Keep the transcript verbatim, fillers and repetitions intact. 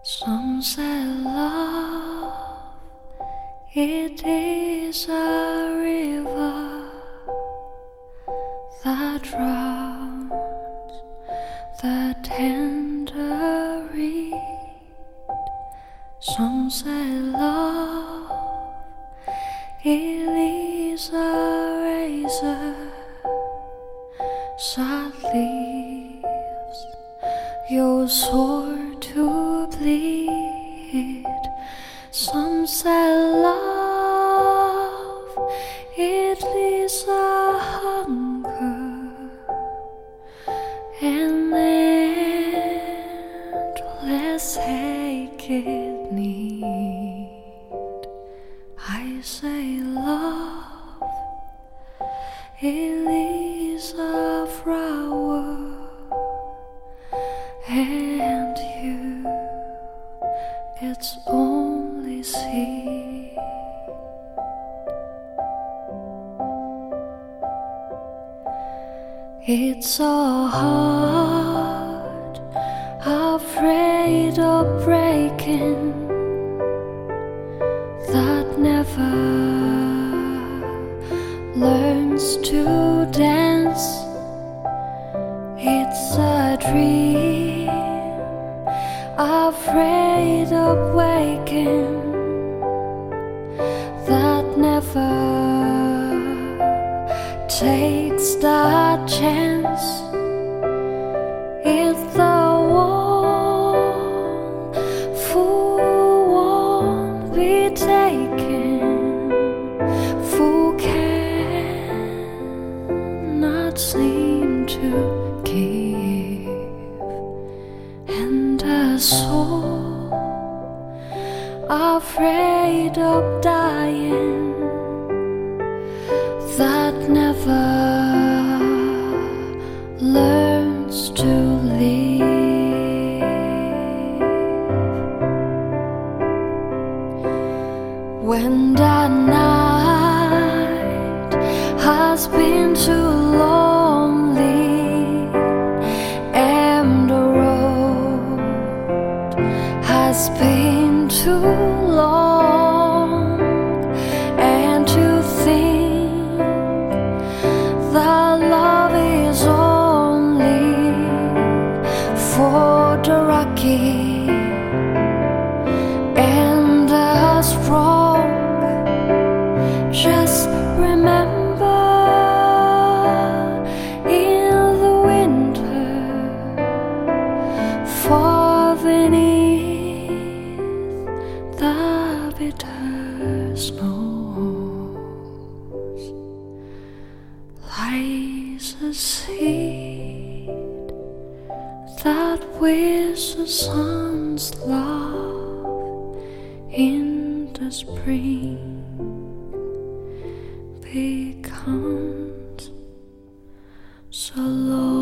Some say love, it is a river that drowns the tender reed. Some say love, it is a razor that leaves your sore to bleed. Some say love, it is a hunger and endless aching need. I say love, it is a flower, and you, it's only seed. It's a heart afraid of breaking, that never learns to dance. It's a dream afraid of waking, that never takes that chance. It's the one who won't be taken, who cannot seem to give, and a soul afraid of dying, that never learns to live. When the night has been too lonely and the road has been too long, and you think that love is only for the lucky and the strong, just remember, in the winter, far beneath the bitter snows, lies a seed that with the sun's love in the spring becomes so low.